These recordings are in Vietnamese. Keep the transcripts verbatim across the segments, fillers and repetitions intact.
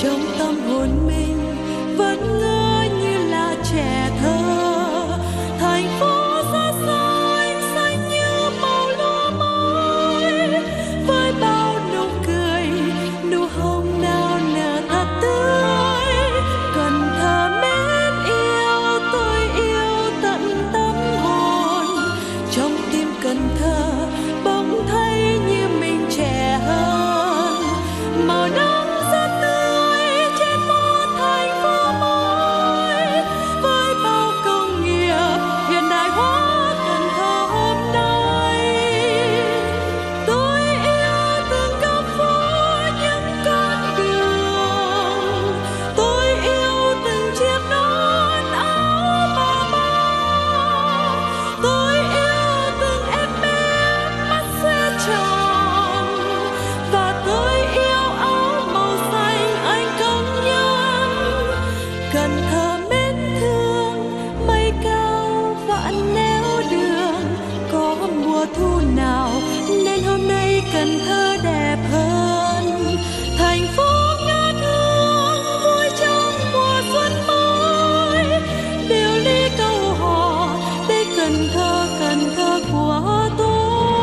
trong tâm hồn mình vẫn ngỡ như là trẻ thơ. Thành phố xa xôi xanh như màu lúa mới, với bao nụ cười, nụ hồng nào nở thật tươi. Cần Thơ mến yêu, tôi yêu tận tâm hồn. Trong tim Cần Thơ bỗng thấy như mình trẻ hơn. Màu nắng rất tươi trên một thành phố mới, với bao công nghiệp hiện đại hóa Cần Thơ hôm nay. Tôi yêu từng góc phố, những con đường. Tôi yêu từng chiếc nón áo bà ba. Tôi yêu từng em bé mắt xoe tròn, và tôi yêu áo màu xanh anh công nhân. Cần Thơ mến thương, mây cao vạn nẻo đường. Có mùa thu nào nên hôm nay Cần Thơ đẹp hơn. Thành phố ngát hương vui trong mùa xuân mới. Điều ly câu hò đây Cần Thơ, Cần Thơ của tôi.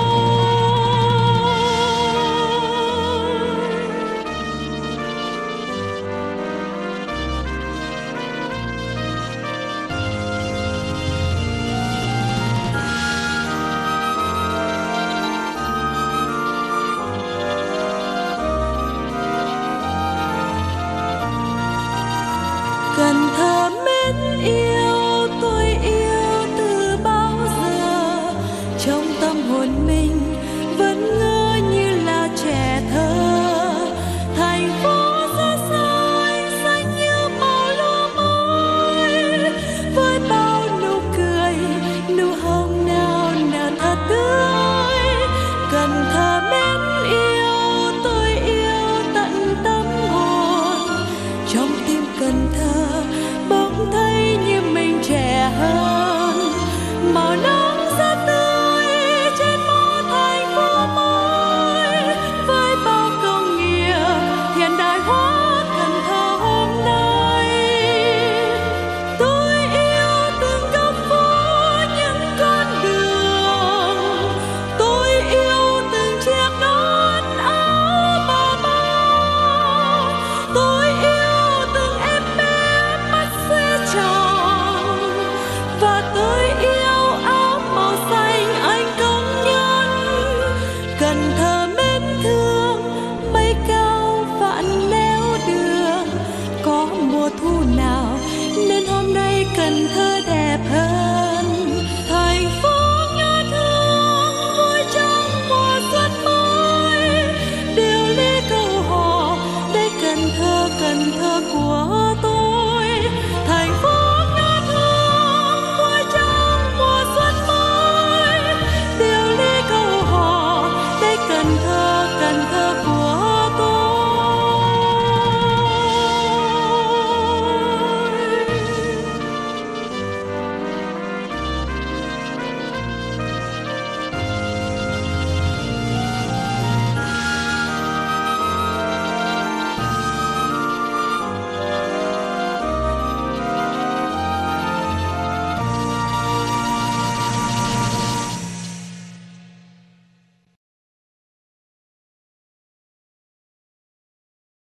Cần Thơ mến yêu, tôi yêu từ bao giờ. Trong tâm hồn mình vẫn ngỡ như là trẻ thơ. Thành phố xa xôi xanh như màu lúa mới, với bao nụ cười, nụ hồng nào nở thật tươi. Cần Thơ mến yêu, tôi yêu tận tâm hồn. Trong tim Cần Thơ bỗng thấy như mình trẻ hơn. Màu nắng rất tươi trên một thành phố mới, với bao công nghiệp hiện đại hóa Cần Thơ hôm nay. Tôi yêu từng góc phố, những con đường. Tôi yêu từng chiếc nón áo bà ba. Tôi yêu từng em bé mắt xoe tròn, và tôi yêu áo màu xanh anh công nhân. Cần Thơ mến thương, mây cao vạn nẻo đường. Có mùa thu nào nên hôm nay Cần Thơ đẹp hơn. Thành phố ngát hương vui trong mùa xuân mới. Điều ly câu hò đây Cần Thơ, Cần Thơ của